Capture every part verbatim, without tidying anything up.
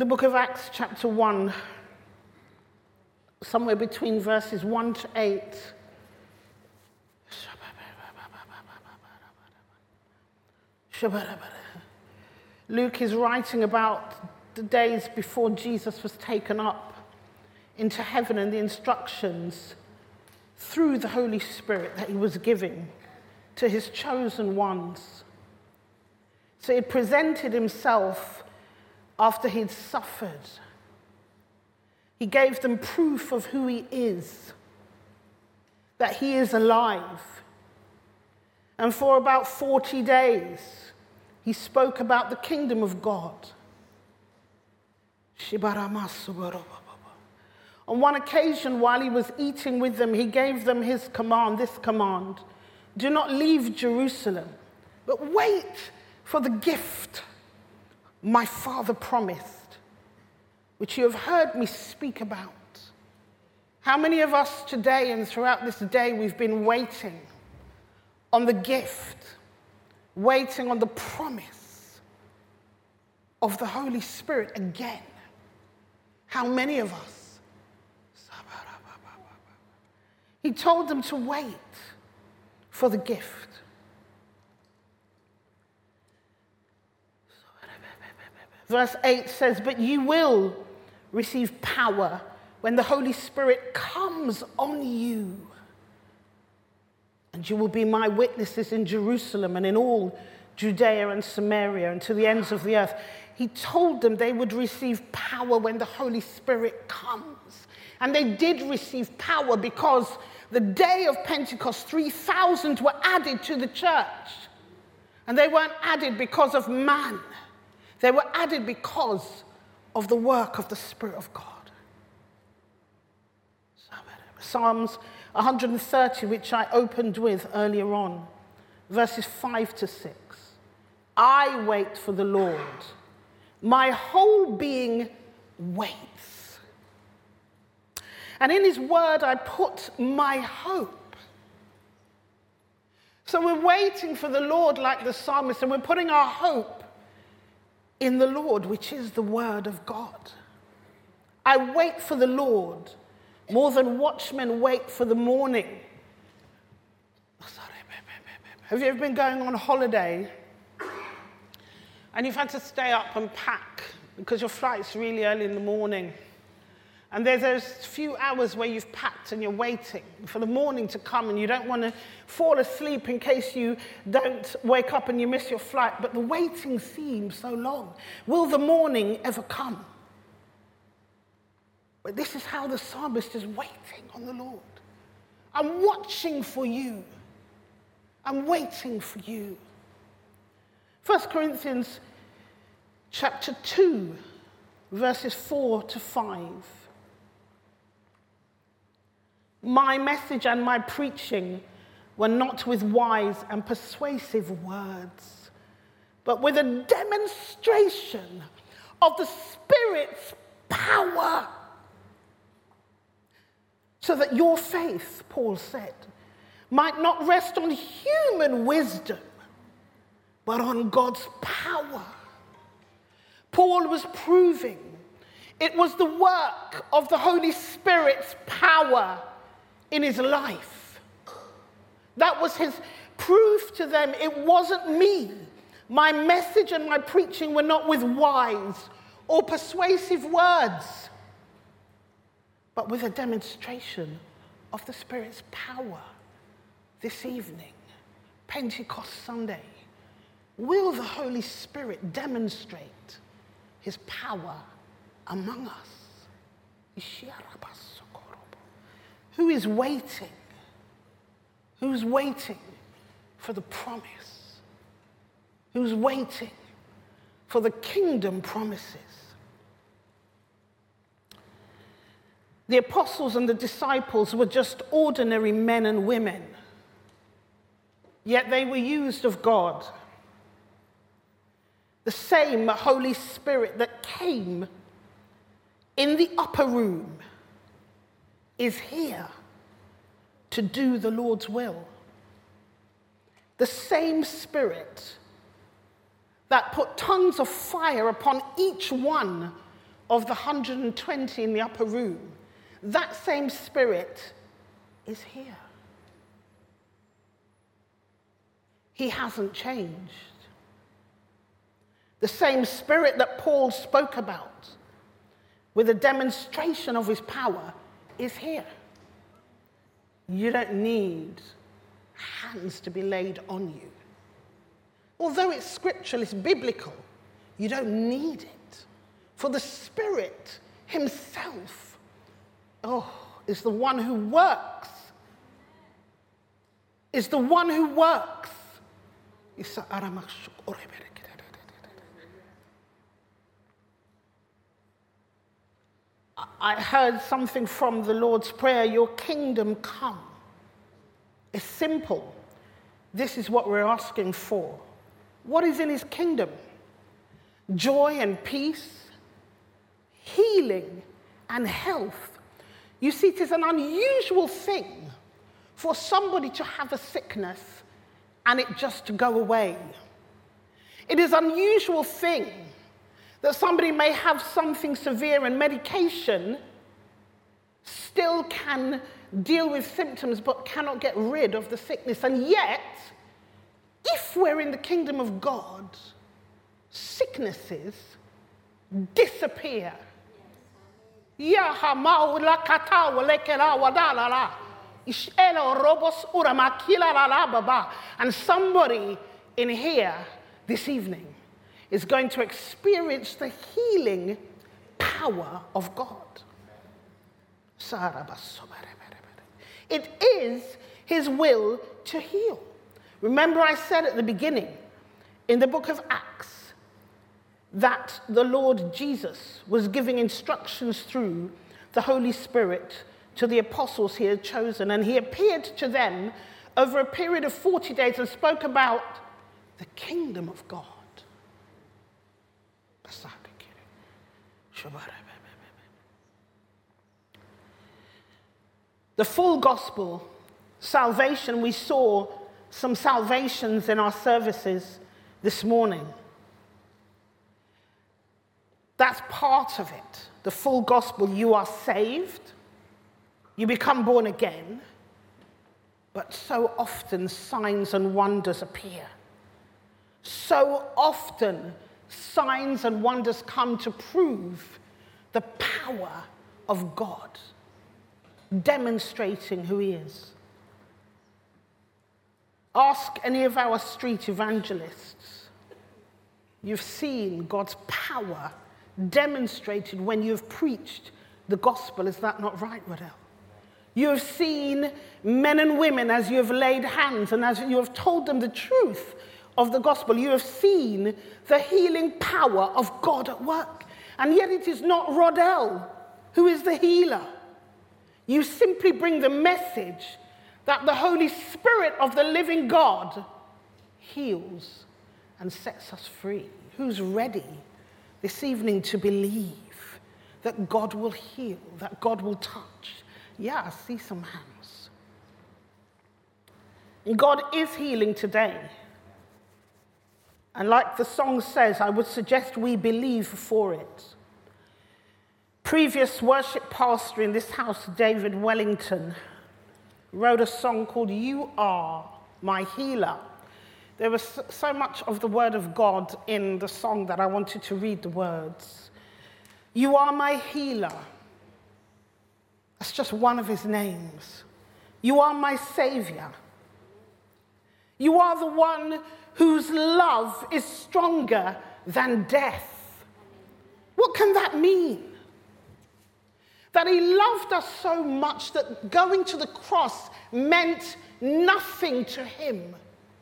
the book of Acts, chapter one, somewhere between verses one to eight. Luke is writing about the days before Jesus was taken up into heaven and the instructions through the Holy Spirit that he was giving to his chosen ones. So he presented himself after he'd suffered. He gave them proof of who he is, that he is alive. And for about forty days, he spoke about the kingdom of God. On one occasion, while he was eating with them, he gave them his command, this command: do not leave Jerusalem, but wait for the gift my Father promised, which you have heard me speak about. How many of us today and throughout this day we've been waiting on the gift, waiting on the promise of the Holy Spirit again? How many of us? He told them to wait for the gift. Verse eight says, but you will receive power when the Holy Spirit comes on you. And you will be my witnesses in Jerusalem and in all Judea and Samaria and to the ends of the earth. He told them they would receive power when the Holy Spirit comes. And they did receive power because the day of Pentecost, three thousand were added to the church. And they weren't added because of man. They were added because of the work of the Spirit of God. Psalms one hundred thirty, which I opened with earlier on, verses five to six. I wait for the Lord. My whole being waits. And in his word I put my hope. So we're waiting for the Lord like the psalmist, and we're putting our hope in the Lord, which is the word of God. I wait for the Lord more than watchmen wait for the morning. Have you ever been going on holiday and you've had to stay up and pack because your flight's really early in the morning? And there's those few hours where you've packed and you're waiting for the morning to come, and you don't want to fall asleep in case you don't wake up and you miss your flight, but the waiting seems so long. Will the morning ever come? But this is how the psalmist is waiting on the Lord. I'm watching for you. I'm waiting for you. First Corinthians chapter two, verses four to five. My message and my preaching were not with wise and persuasive words, but with a demonstration of the Spirit's power, so that your faith, Paul said, might not rest on human wisdom, but on God's power. Paul was proving it was the work of the Holy Spirit's power in his life. That was his proof to them. It wasn't me. My message and my preaching were not with wise or persuasive words, but with a demonstration of the Spirit's power. This evening, Pentecost Sunday, will the Holy Spirit demonstrate his power among us? Who is waiting? Who's waiting for the promise? Who's waiting for the kingdom promises? The apostles and the disciples were just ordinary men and women, yet they were used of God. The same Holy Spirit that came in the upper room is here to do the Lord's will. The same Spirit that put tongues of fire upon each one of the one hundred twenty in the upper room, that same Spirit is here. He hasn't changed. The same Spirit that Paul spoke about with a demonstration of his power is here. You don't need hands to be laid on you. Although it's scriptural, it's biblical, you don't need it. For the Spirit himself, oh, is the one who works. Is the one who works. I heard something from the Lord's Prayer, your kingdom come. It's simple. This is what we're asking for. What is in his kingdom? Joy and peace, healing and health. You see, it is an unusual thing for somebody to have a sickness and it just to go away. It is an unusual thing that somebody may have something severe and medication still can deal with symptoms but cannot get rid of the sickness. And yet, if we're in the kingdom of God, sicknesses disappear. And somebody in here this evening is going to experience the healing power of God. It is his will to heal. Remember I said at the beginning, in the book of Acts, that the Lord Jesus was giving instructions through the Holy Spirit to the apostles he had chosen, and he appeared to them over a period of forty days and spoke about the kingdom of God. The full gospel, salvation, we saw some salvations in our services this morning. That's part of it. The full gospel, you are saved, you become born again, but so often signs and wonders appear. So often signs and wonders come to prove the power of God, demonstrating who he is. Ask any of our street evangelists. You've seen God's power demonstrated when you've preached the gospel. Is that not right, Waddell? You have seen men and women as you have laid hands and as you have told them the truth of the gospel. You have seen the healing power of God at work. And yet it is not Rodell who is the healer. You simply bring the message that the Holy Spirit of the living God heals and sets us free. Who's ready this evening to believe that God will heal, that God will touch? Yeah, I see some hands. And God is healing today. And like the song says, I would suggest we believe for it. Previous worship pastor in this house, David Wellington, wrote a song called You Are My Healer. There was so much of the word of God in the song that I wanted to read the words. You are my healer. That's just one of his names. You are my savior. You are the one whose love is stronger than death. What can that mean? That he loved us so much that going to the cross meant nothing to him.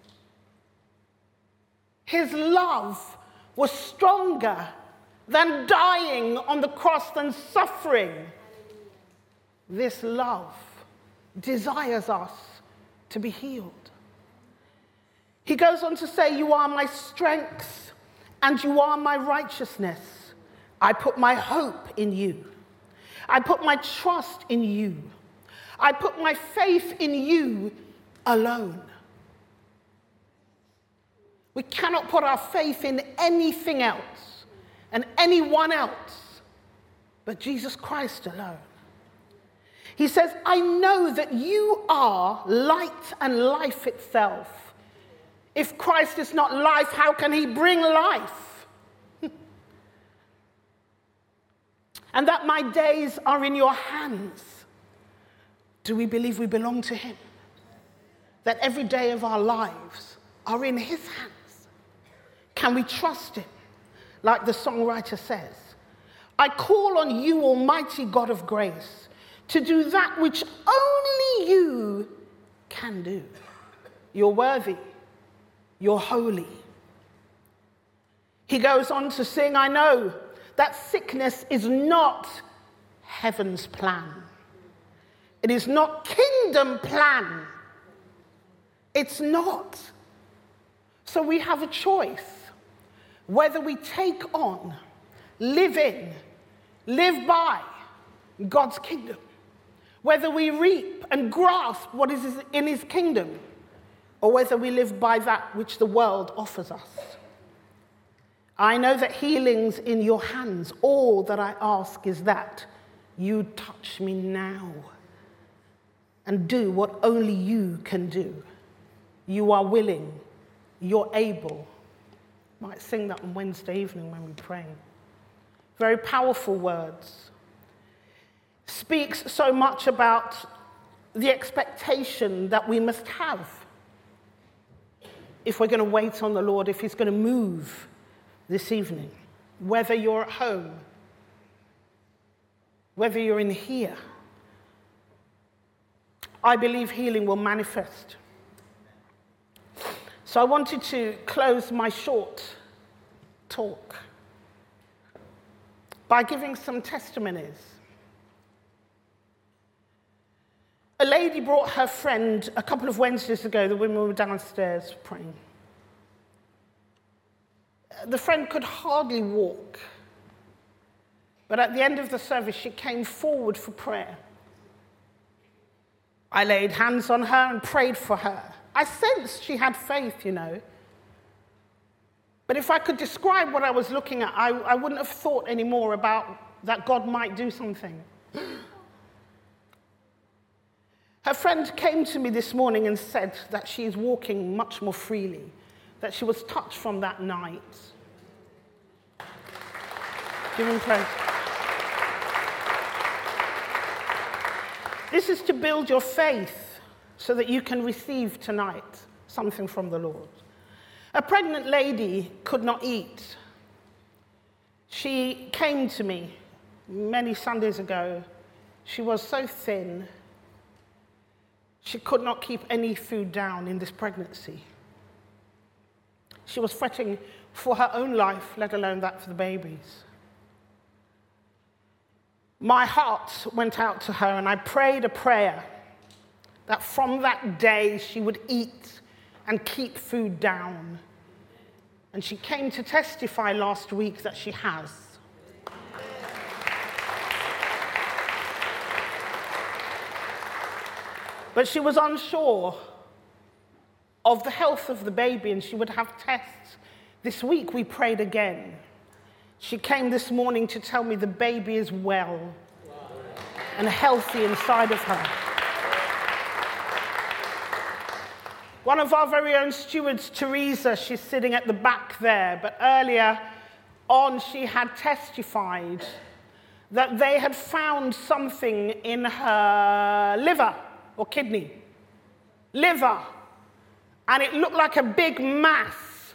His love was stronger than dying on the cross, than suffering. This love desires us to be healed. He goes on to say, you are my strength and you are my righteousness. I put my hope in you. I put my trust in you. I put my faith in you alone. We cannot put our faith in anything else and anyone else but Jesus Christ alone. He says, I know that you are light and life itself. If Christ is not life, how can he bring life? And that my days are in your hands. Do we believe we belong to him? That every day of our lives are in his hands? Can we trust him? Like the songwriter says, I call on you, Almighty God of grace, to do that which only you can do. You're worthy. You're holy. He goes on to sing, I know that sickness is not heaven's plan. It is not kingdom plan. It's not. So we have a choice whether we take on, live in, live by God's kingdom, whether we reap and grasp what is in his kingdom, or whether we live by that which the world offers us. I know that healing's in your hands. All that I ask is that you touch me now and do what only you can do. You are willing. You're able. Might sing that on Wednesday evening when we pray. Very powerful words. Speaks so much about the expectation that we must have if we're going to wait on the Lord, if he's going to move this evening. Whether you're at home, whether you're in here, I believe healing will manifest. So I wanted to close my short talk by giving some testimonies. A lady brought her friend a couple of Wednesdays ago. The women were downstairs praying. The friend could hardly walk, but at the end of the service, she came forward for prayer. I laid hands on her and prayed for her. I sensed she had faith, you know. But if I could describe what I was looking at, I, I wouldn't have thought any more about that God might do something. Her friend came to me this morning and said that she is walking much more freely, that she was touched from that night. Give him praise. This is to build your faith so that you can receive tonight something from the Lord. A pregnant lady could not eat. She came to me many Sundays ago. She was so thin. She could not keep any food down in this pregnancy. She was fretting for her own life, let alone that for the babies. My heart went out to her, and I prayed a prayer that from that day she would eat and keep food down. And she came to testify last week that she has. But she was unsure of the health of the baby, and she would have tests. This week we prayed again. She came this morning to tell me the baby is well and healthy inside of her. One of our very own stewards, Teresa, she's sitting at the back there, but earlier on she had testified that they had found something in her liver or kidney. Liver. And it looked like a big mass.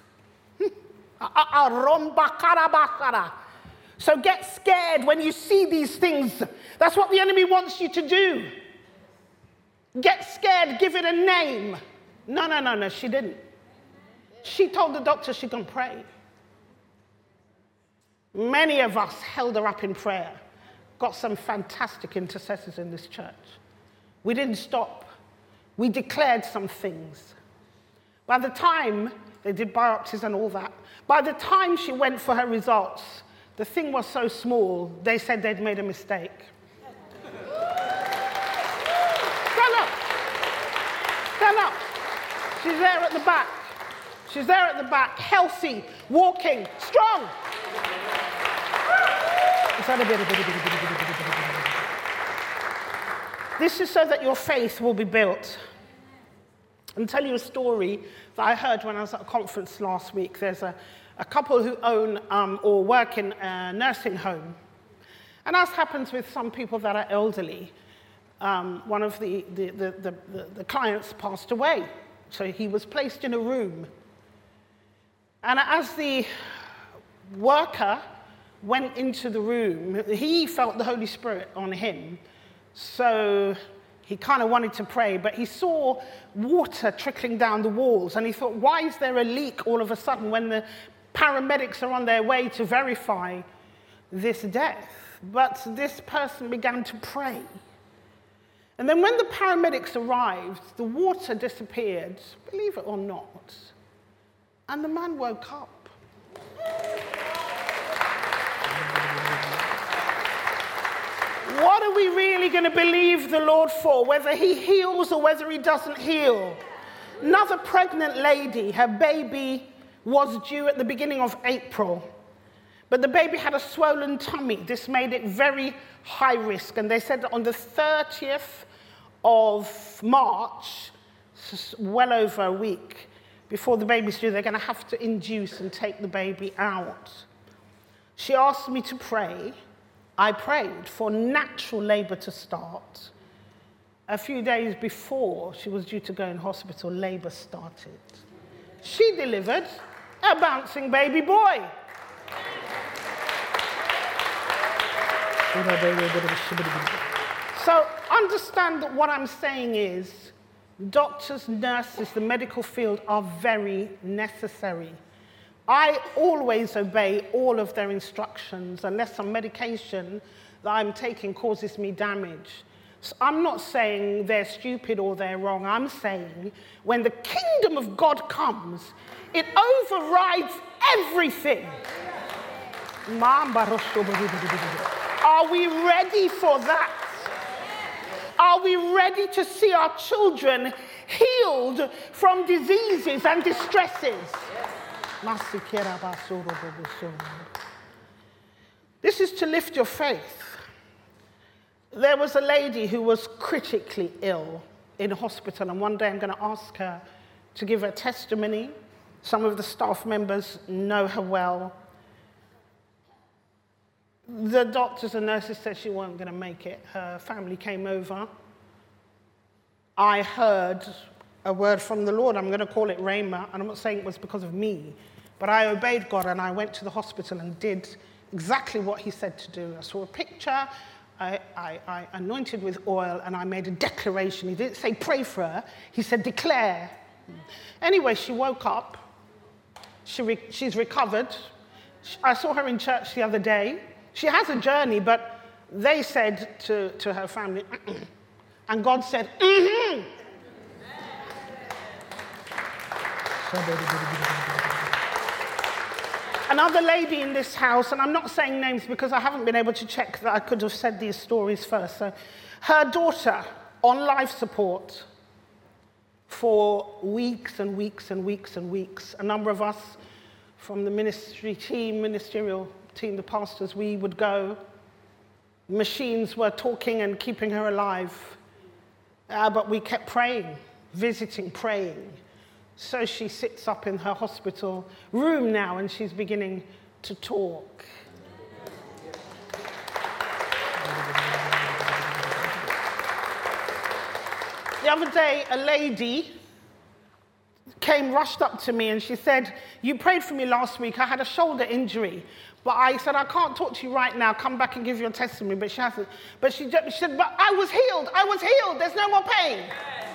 So get scared when you see these things. That's what the enemy wants you to do. Get scared, give it a name. No, no, no, no, she didn't. She told the doctor she can pray. Many of us held her up in prayer. Got some fantastic intercessors in this church. We didn't stop. We declared some things. By the time they did biopsies and all that, by the time she went for her results, the thing was so small, they said they'd made a mistake. Stand up. Stand up. She's there at the back. She's there at the back, healthy, walking, strong. This is so that your faith will be built. I'll tell you a story that I heard when I was at a conference last week. There's a, a couple who own um, or work in a nursing home. And as happens with some people that are elderly, um, one of the, the, the, the, the, the clients passed away. So he was placed in a room. And as the worker went into the room, he felt the Holy Spirit on him. So he kind of wanted to pray, but he saw water trickling down the walls, and he thought, why is there a leak all of a sudden when the paramedics are on their way to verify this death? But this person began to pray. And then when the paramedics arrived, the water disappeared, believe it or not, and the man woke up. What are we really going to believe the Lord for? Whether he heals or whether he doesn't heal? Another pregnant lady, her baby was due at the beginning of April. But the baby had a swollen tummy. This made it very high risk. And they said that on the thirtieth of March, well over a week before the baby's due, they're going to have to induce and take the baby out. She asked me to pray. I prayed for natural labor to start. A few days before she was due to go in hospital, labor started. She delivered a bouncing baby boy. So understand that what I'm saying is doctors, nurses, the medical field are very necessary. I always obey all of their instructions unless some medication that I'm taking causes me damage. So I'm not saying they're stupid or they're wrong. I'm saying when the kingdom of God comes, it overrides everything. Are we ready for that? Are we ready to see our children healed from diseases and distresses? This is to lift your faith. There was a lady who was critically ill in hospital, and one day I'm going to ask her to give her testimony. Some of the staff members know her well. The doctors and nurses said she wasn't going to make it. Her family came over. I heard a word from the Lord. I'm going to call it Rhema, and I'm not saying it was because of me. But I obeyed God, and I went to the hospital and did exactly what he said to do. I saw a picture, I, I, I anointed with oil, and I made a declaration. He didn't say pray for her. He said declare. Anyway, she woke up. She re- she's recovered. I saw her in church the other day. She has a journey, but they said to, to her family, and God said, mm-hmm. Another lady in this house, and I'm not saying names because I haven't been able to check that I could have said these stories first. So her daughter on life support for weeks and weeks and weeks and weeks. A number of us from the ministry team, ministerial team, the pastors, we would go. Machines were talking and keeping her alive. Uh, but we kept praying, visiting, praying. So she sits up in her hospital room now, and she's beginning to talk. The other day, a lady came, rushed up to me, and she said, you prayed for me last week. I had a shoulder injury. But I said, I can't talk to you right now. Come back and give your testimony. But she hasn't. But she, she said, but I was healed. I was healed. There's no more pain.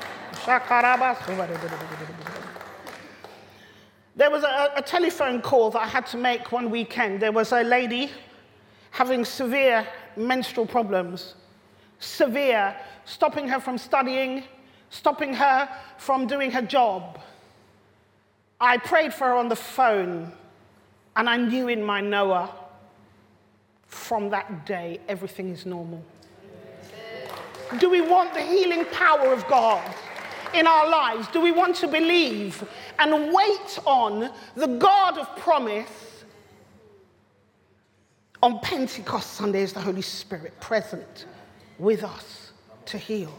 There was a, a telephone call that I had to make one weekend. There was a lady having severe menstrual problems, severe, stopping her from studying, stopping her from doing her job. I prayed for her on the phone, and I knew in my Noah, from that day, everything is normal. Do we want the healing power of God in our lives? Do we want to believe and wait on the God of promise? On Pentecost Sunday is the Holy Spirit present with us to heal.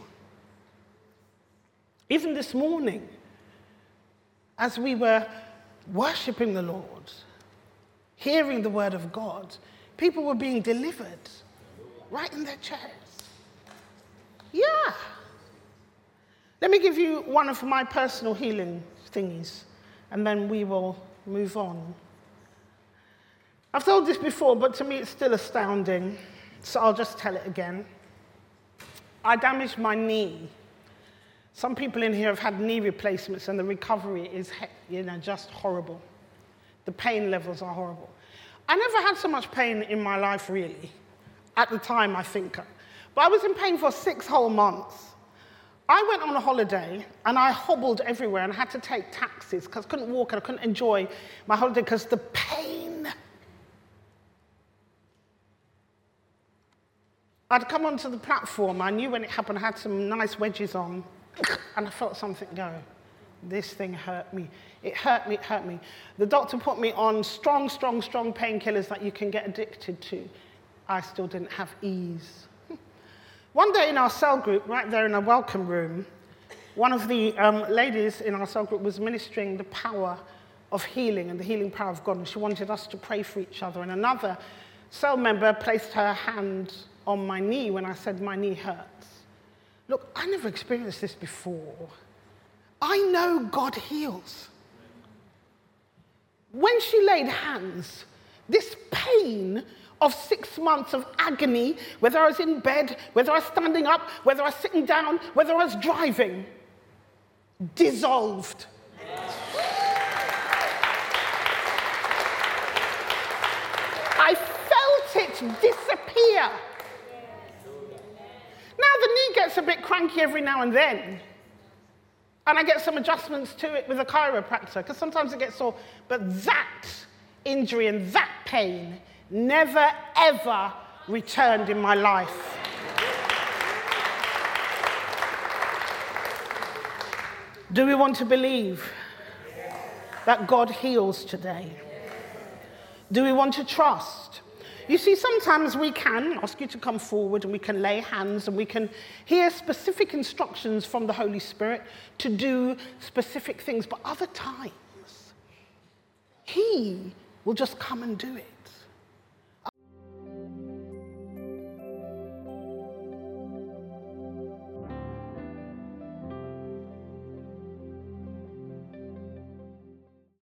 Even this morning, as we were worshiping the Lord, hearing the word of God, people were being delivered right in their chairs. Yeah. Let me give you one of my personal healing thingies, and then we will move on. I've told this before, but to me it's still astounding, so I'll just tell it again. I damaged my knee. Some people in here have had knee replacements, and the recovery is, you know, just horrible. The pain levels are horrible. I never had so much pain in my life, really. At the time, I think. But I was in pain for six whole months. I went on a holiday, and I hobbled everywhere, and I had to take taxis, because I couldn't walk, and I couldn't enjoy my holiday, because the pain. I'd come onto the platform. I knew when it happened. I had some nice wedges on, and I felt something go. This thing hurt me. It hurt me, it hurt me. The doctor put me on strong, strong, strong painkillers that you can get addicted to. I still didn't have ease. One day in our cell group, right there in a welcome room, one of the um, ladies in our cell group was ministering the power of healing and the healing power of God, and she wanted us to pray for each other. And another cell member placed her hand on my knee when I said my knee hurts. Look, I never experienced this before. I know God heals. When she laid hands, this pain of six months of agony, whether I was in bed, whether I was standing up, whether I was sitting down, whether I was driving, dissolved. I felt it disappear. Now the knee gets a bit cranky every now and then, and I get some adjustments to it with a chiropractor, because sometimes it gets sore. But that injury and that pain never, ever returned in my life. Do we want to believe that God heals today? Do we want to trust? You see, sometimes we can ask you to come forward, and we can lay hands, and we can hear specific instructions from the Holy Spirit to do specific things. But other times, He will just come and do it.